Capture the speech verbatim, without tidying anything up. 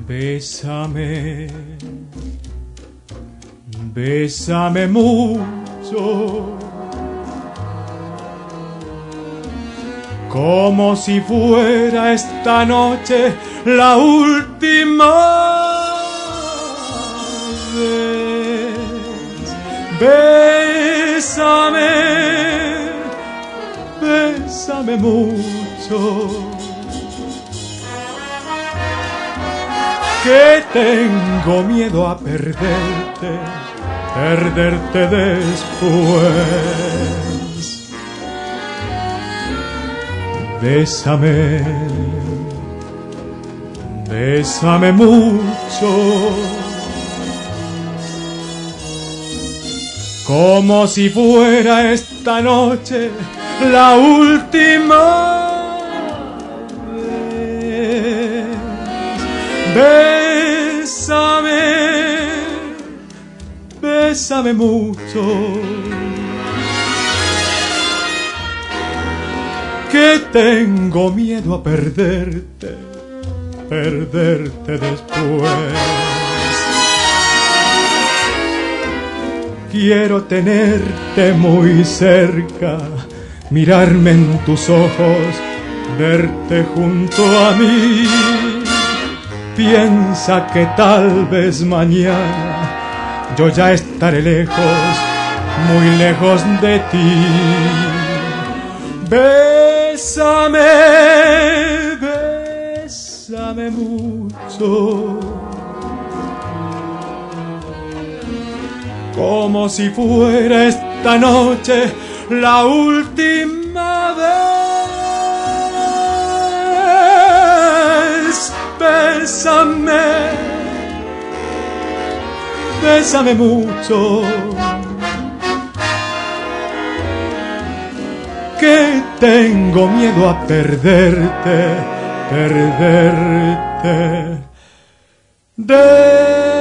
Bésame, bésame mucho, como si fuera esta noche la última vez. Bésame, bésame mucho, que tengo miedo a perderte, perderte después. Bésame, bésame mucho, como si fuera esta noche la última. Bésame, bésame mucho, que tengo miedo a perderte, perderte después. Quiero tenerte muy cerca, mirarme en tus ojos, verte junto a mí. Piensa que tal vez mañana yo ya estaré lejos, muy lejos de ti. Bésame, bésame mucho, como si fuera esta noche la última vez. Bésame, bésame mucho, que tengo miedo a perderte, perderte después.